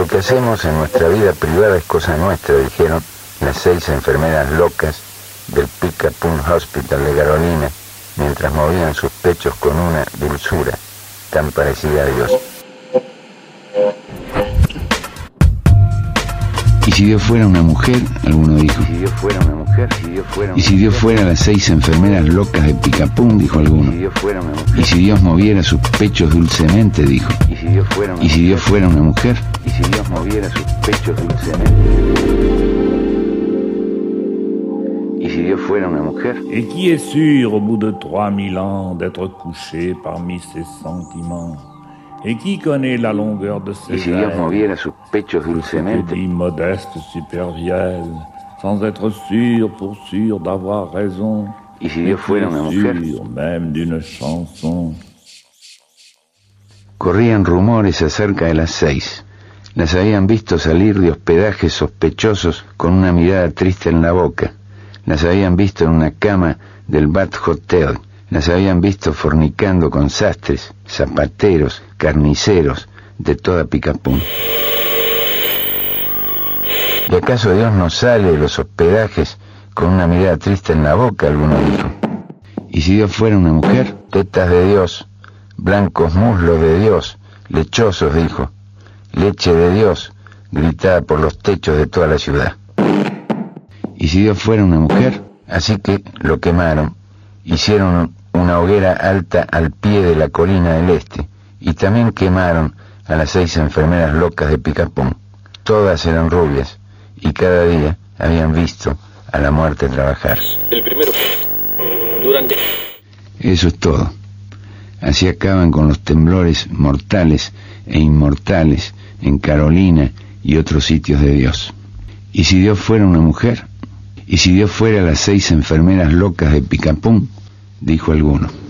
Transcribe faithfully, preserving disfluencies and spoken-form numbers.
Lo que hacemos en nuestra vida privada es cosa nuestra, dijeron las seis enfermeras locas del Pick-a-Pun Hospital de Carolina, mientras movían sus pechos con una dulzura tan parecida a Dios. ¿Y si Dios fuera una mujer? Alguno dijo. ¿Y si Dios fuera una mujer? Si Dios fuera una ¿Y si Dios fuera las seis enfermeras locas de Pick-a-Pun? Dijo alguno. Si Dios fuera una mujer. ¿Y si Dios moviera sus pechos dulcemente? Dijo. ¿Y si Dios fuera una ¿Y si Dios fuera una mujer? ¿Y si Dios moviera sus pechos dulcemente? ¿Y si Dios fuera una mujer? Et qui est sûr, au bout de trois mille ans, d'être couché parmi ses sentiments? Et qui connaît la longueur de ses ¿Y si Dios moviera sus pechos dulcemente? dit modeste supervielle, sans être sûr pour sûr d'avoir raison. ¿Y si Dios fuera una mujer? Sûr même d'une chanson. Corrían rumores acerca de las seis. Las habían visto salir de hospedajes sospechosos con una mirada triste en la boca. Las habían visto en una cama del Bat Hotel. Las habían visto fornicando con sastres, zapateros, carniceros de toda Pick-a-Pun. ¿Y acaso Dios no sale de los hospedajes con una mirada triste en la boca? Alguno dijo. ¿Y si Dios fuera una mujer? Tetas de Dios, blancos muslos de Dios, lechosos, dijo. Leche de Dios, gritada por los techos de toda la ciudad. ¿Y si Dios fuera una mujer? Así que lo quemaron. Hicieron una hoguera alta al pie de la colina del este, y también quemaron a las seis enfermeras locas de Pick-a-Pun. Todas eran rubias, y cada día habían visto a la muerte trabajar. El primero, durante... Eso es todo. Así acaban con los temblores mortales e inmortales en Carolina y otros sitios de Dios. ¿Y si Dios fuera una mujer? ¿Y si Dios fuera las seis enfermeras locas de Pick-a-Pun? Dijo alguno.